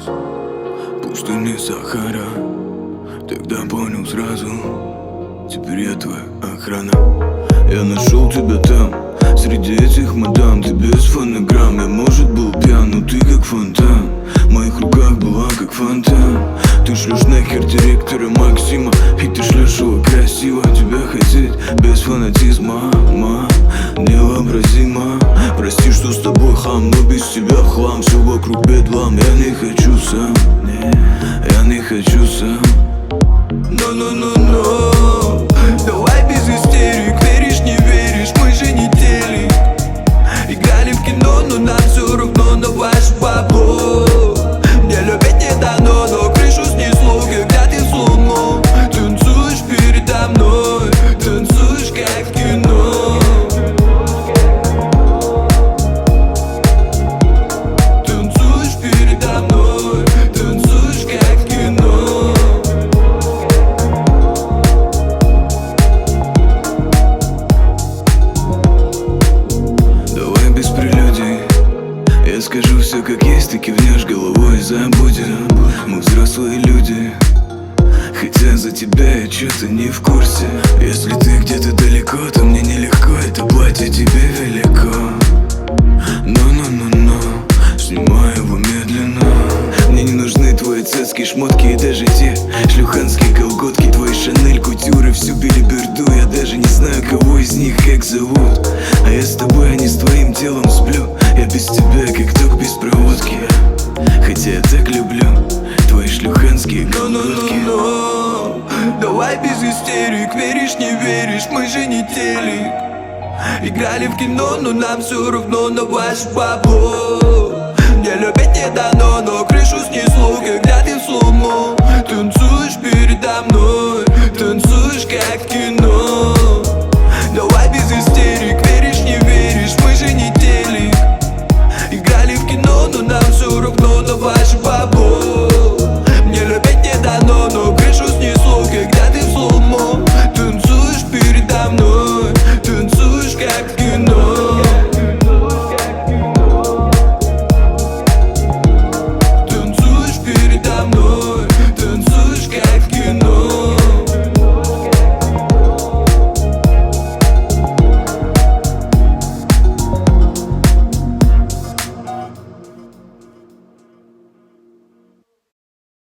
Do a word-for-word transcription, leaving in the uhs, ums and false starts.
Пустыни Сахара. Тогда понял сразу, теперь я твоя охрана. Я нашел тебя там, среди этих мадам. Ты без фонограмм, я может был пьян, но ты как фонтан. В моих руках была как фонтан. Ты шлешь нахер директора Максима, и ты шлешь его красиво. Тебя хотеть без фанатизма, ма, невообразимо. Прости, что с тобой хам, но без тебя в хлам. Все вокруг бедлам, я не хочу сам, я не хочу сам. Но-но-но-но, давай без истерик, веришь, не веришь, мы же не телек. Играли в кино, но нам все равно на ваш бабу. Мне любить не дано, но крышу снесло, когда ты в слоумо. Танцуешь передо мной, танцуешь как в кино. Танцуешь передо мной, танцуешь как в кино. Давай без прелюдий, я скажу все как есть, ты кивнешь головой и забудем. Мы взрослые люди, хотя за тебя я что-то не в курсе. Если ты где-то далеко, то мне нелегко, это платье тебе велико. Но-но-но-но, снимаю его медленно. Мне не нужны твои цецкие шмотки и даже те шлюханские колготки. Твои Шанель, кутюры, всю билиберду. Я даже не знаю, кого из них как зовут. А я с тобой, а не с твоим телом сплю. Я без тебя, как ток без проводки. Хотя я так люблю твои шлюханские колготки. Но-но-но-но, давай без истерик, веришь, не веришь, мы же не телек. Играли в кино, но нам все равно на ваш бабу. Мне любить не дано, но крышу снесло, когда ты в слоумо. Танцуешь передо мной, танцуешь как в кино.